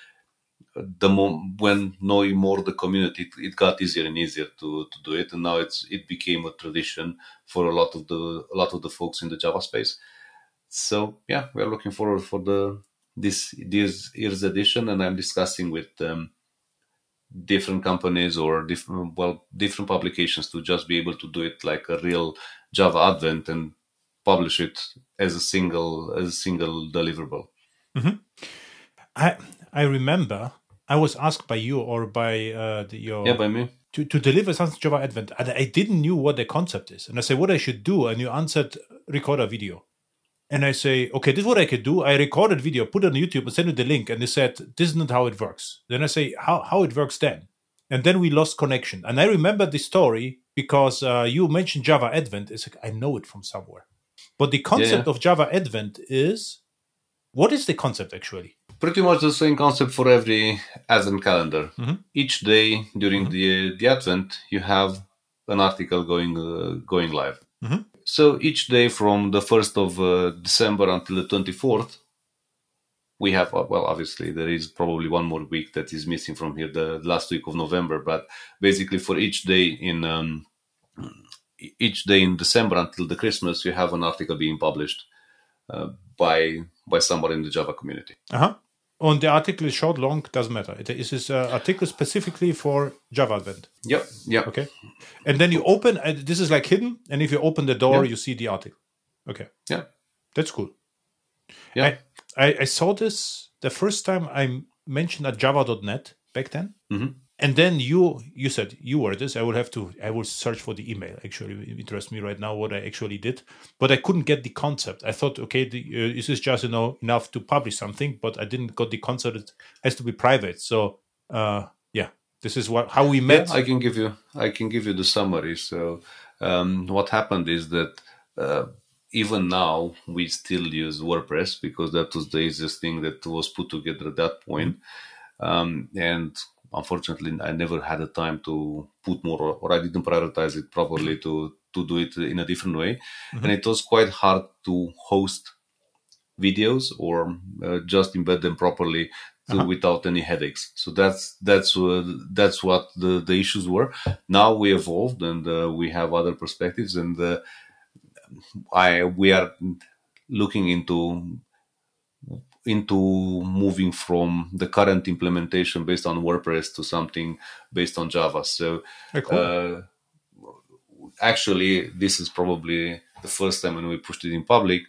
B: when knowing more the community, it got easier and easier to do it, and now it became a tradition for a lot of the folks in the Java space. So yeah, we are looking forward for this year's edition, and I'm discussing with different companies or different publications to just be able to do it like a real Java Advent and publish it as a single deliverable.
A: Mm-hmm. I remember I was asked by you or by
B: by me
A: to deliver something Java Advent, and I didn't knew what the concept is, and I said what I should do, and you answered record a video. And I say, okay, this is what I could do. I recorded video, put it on YouTube, and send you the link. And they said, this is not how it works. Then I say, how it works then? And then we lost connection. And I remember the story because you mentioned Java Advent. It's like, I know it from somewhere. But the concept of Java Advent is, what is the concept actually?
B: Pretty much the same concept for every Advent calendar.
A: Mm-hmm.
B: Each day during the Advent, you have an article going live.
A: Mm-hmm.
B: So each day from the 1st of December until the 24th, we have, well, obviously there is probably one more week that is missing from here, the last week of November. But basically for each day in December until the Christmas, you have an article being published by somebody in the Java community.
A: Uh-huh. And the article is short, long, doesn't matter. Is this article specifically for Java Advent?
B: Yep.
A: Okay. And then you open, this is like hidden, and if you open the door, you see the article. Okay.
B: Yeah.
A: That's cool.
B: Yeah.
A: I saw this the first time I mentioned at java.net back then.
B: Mm-hmm.
A: And then you said you were this. I will search for the email. Actually, it interests me right now what I actually did, but I couldn't get the concept. I thought, okay, this is just enough to publish something, but I didn't got the concept. It has to be private. So this is how we met.
B: Yeah, I can give you the summary. So what happened is that even now we still use WordPress because that was the easiest thing that was put together at that point, and unfortunately, I never had the time to put more, or I didn't prioritize it properly to do it in a different way. Mm-hmm. And it was quite hard to host videos or just embed them properly without any headaches. So that's what the issues were. Now we evolved and we have other perspectives, and we are looking into moving from the current implementation based on WordPress to something based on Java. So
A: cool.
B: Actually, this is probably the first time when we pushed it in public.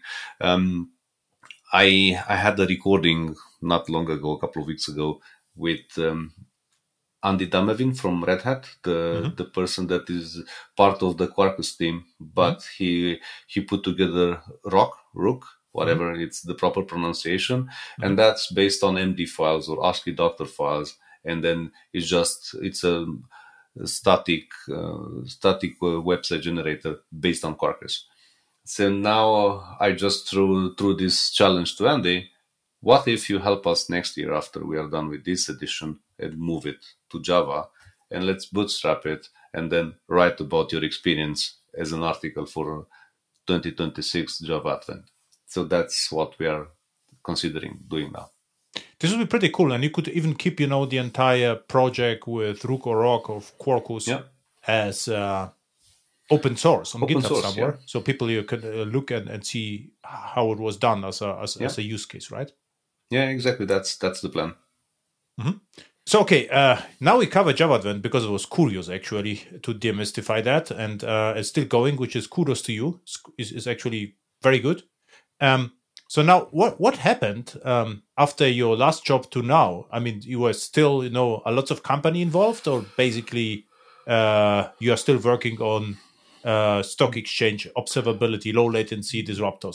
B: I had a recording not long ago, a couple of weeks ago, with Andy Damavin from Red Hat, the person that is part of the Quarkus team, but he put together Rook, whatever it's the proper pronunciation, and that's based on MD files or ASCII doctor files, and then it's a static website generator based on Quarkus. So now I just threw this challenge to Andy. What if you help us next year after we are done with this edition and move it to Java, and let's bootstrap it and then write about your experience as an article for 2026 Java Advent. So that's what we are considering doing now.
A: This would be pretty cool, and you could even keep, the entire project with Rook or Rock or Quarkus as open source on GitHub somewhere, so people you could look and see how it was done as a use case, right?
B: Yeah, exactly. That's the plan.
A: Mm-hmm. So okay, now we cover Java Advent because it was curious actually to demystify that, and it's still going, which is kudos to you. Is actually very good. So now, what happened after your last job to now? I mean, you were still, a lot of company involved, or basically you are still working on stock exchange observability, low latency disruptors?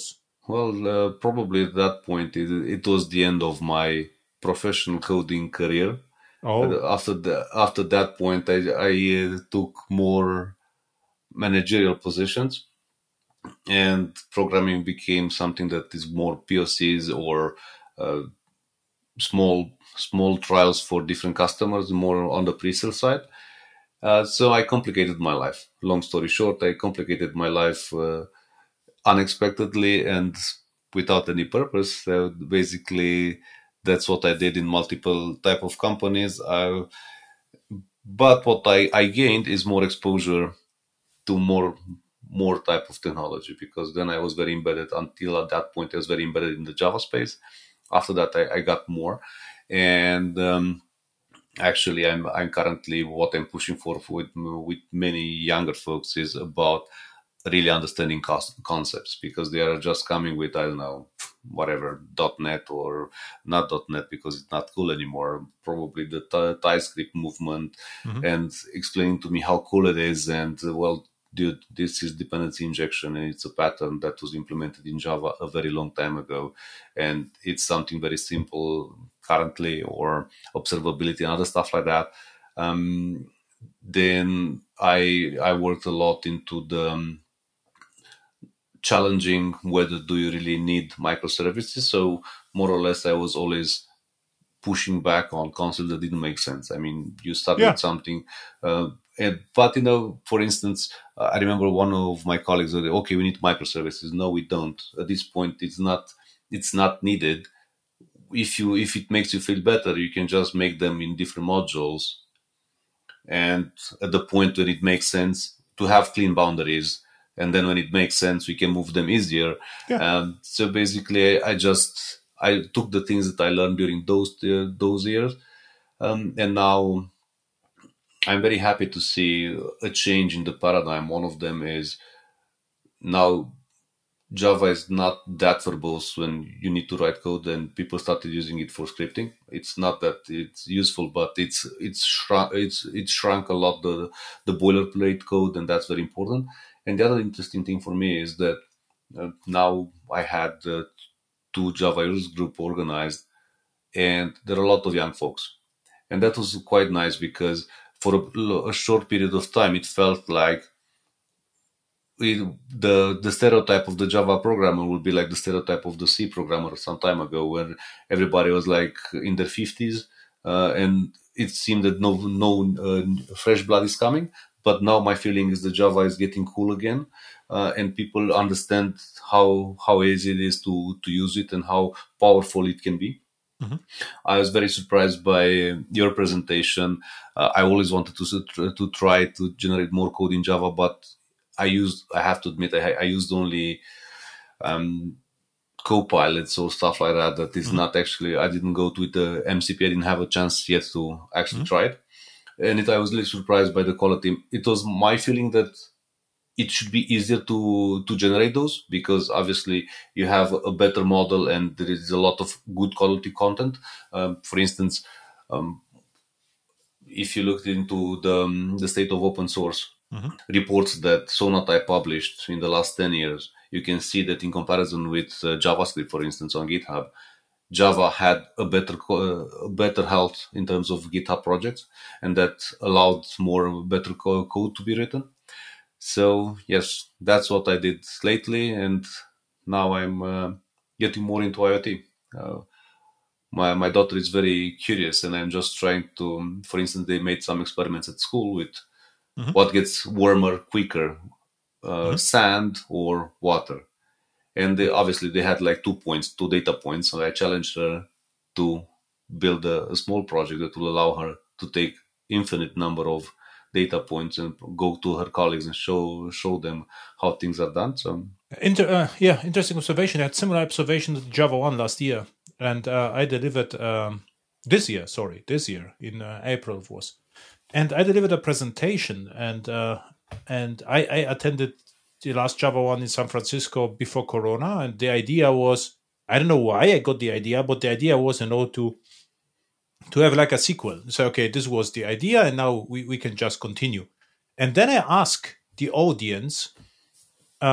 B: Well, probably at that point, it was the end of my professional coding career.
A: Oh,
B: After that point, I took more managerial positions, and programming became something that is more POCs or uh, small trials for different customers, more on the pre-sale side. So I complicated my life. Long story short, I complicated my life unexpectedly and without any purpose. So basically, that's what I did in multiple type of companies. But what I gained is more exposure to more type of technology, because then I was very embedded. Until at that point, I was very embedded in the Java space. After that, I got more, and actually, I'm currently what I'm pushing for with many younger folks is about really understanding concepts, because they are just coming with, I don't know, whatever, .NET or not .NET because it's not cool anymore, probably the TypeScript movement,
A: hmm.
B: and explaining to me how cool it is. And well, dude, this is dependency injection, and it's a pattern that was implemented in Java a very long time ago, and it's something very simple currently, or observability and other stuff like that. Then I worked a lot into the challenging whether do you really need microservices. So more or less, I was always pushing back on concepts that didn't make sense. I mean, you start
A: Yeah,
B: with something, but for instance, I remember one of my colleagues said, "Okay, we need microservices." No, we don't. At this point, it's not needed. If it makes you feel better, you can just make them in different modules, and at the point when it makes sense to have clean boundaries, and then when it makes sense we can move them easier.
A: yeah.
B: So basically I took the things that I learned during those years, and now I'm very happy to see a change in the paradigm. One of them is now Java is not that verbose when you need to write code, and people started using it for scripting. It's not that it's useful, but it's shrunk a lot the boilerplate code, and that's very important. And the other interesting thing for me is that now I had two Java users group organized, and there are a lot of young folks, and that was quite nice because for a short period of time it felt like the stereotype of the Java programmer would be like the stereotype of the C programmer some time ago, where everybody was like in their 50s, and it seemed that no fresh blood is coming. But now my feeling is that Java is getting cool again, and people understand how easy it is to use it and how powerful it can be.
A: Hmm.
B: I was very surprised by your presentation. I always wanted to try to generate more code in Java, but I have to admit, I used only Copilots or stuff like that. That is
A: Hmm.
B: not actually, I didn't go to the MCP. I didn't have a chance yet to actually
A: Hmm.
B: try it. And I was really surprised by the quality. It was my feeling that it should be easier to generate those, because obviously you have a better model and there is a lot of good quality content. For instance, if you looked into the state of open source
A: Hmm.
B: reports that Sonatype published in the last 10 years, you can see that in comparison with JavaScript, for instance, on GitHub, Java had a better health in terms of GitHub projects, and that allowed more better code to be written. So yes, that's what I did lately, and now I'm getting more into IoT. Uh, my daughter is very curious, and I'm just trying to. For instance, they made some experiments at school with
A: Hmm.
B: what gets warmer quicker,
A: Hmm.
B: sand or water. And obviously they had like 2 points, 2 data points. So I challenged her to build a small project that will allow her to take infinite number of data points and go to her colleagues and show them how things are done. So
A: Yeah, interesting observation. I had similar observation with Java 1 last year, and I delivered this year in April it was, and I delivered a presentation, and I attended the last Java 1 in San Francisco before Corona, and the idea was, I don't know why I got the idea, but the idea was to have like a sequel. So okay, this was the idea, and now we can just continue. And then I ask the audience,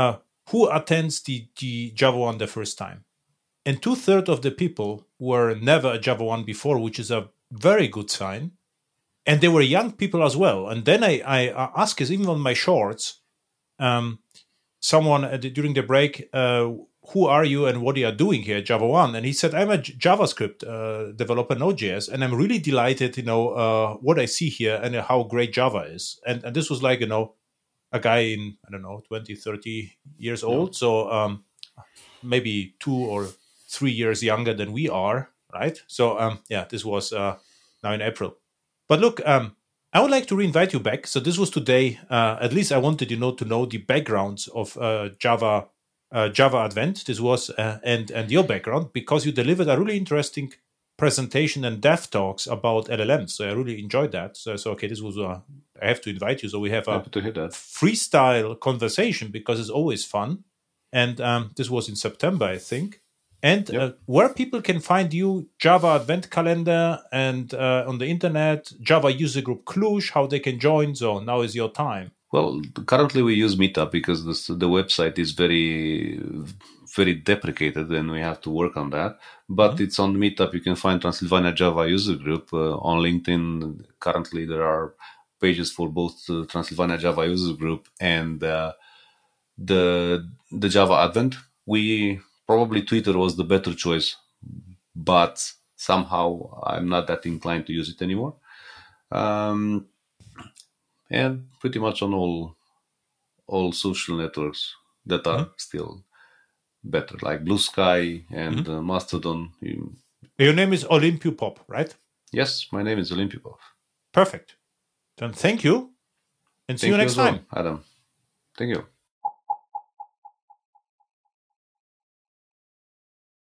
A: who attends the JavaOne the first time. And 2/3 of the people were never a JavaOne before, which is a very good sign. And they were young people as well. And then I asked, even on my shorts, someone during the break, who are you and what are you doing here at JavaOne? And he said, I'm a JavaScript developer, Node.js, and I'm really delighted, what I see here and how great Java is. And this was like, a guy in, 20, 30 years old. So maybe 2 or 3 years younger than we are, right? So, this was now in April. But look, I would like to reinvite you back. So this was today. At least I wanted to know the backgrounds of Java Advent. This was and your background, because you delivered a really interesting presentation and dev talks about LLMs. So I really enjoyed that. So okay, this was I have to invite you. So we have a
B: Happy to hear that.
A: freestyle conversation, because it's always fun. And this was in September, I think. And where people can find you, Java Advent Calendar, and on the internet, Java User Group Cluj, how they can join. So now is your time.
B: Well, currently we use Meetup because the website is very, very deprecated and we have to work on that. But it's on Meetup. You can find Transylvania Java User Group. On LinkedIn, currently there are pages for both Transylvania Java User Group and the Java Advent. Probably Twitter was the better choice, but somehow I'm not that inclined to use it anymore. And pretty much on all social networks that are still better, like Blue Sky and Mastodon.
A: Your name is Olympiopop, right?
B: Yes, my name is Olympiopop.
A: Perfect. Then thank you, and see you next time.
B: Adam. Thank you.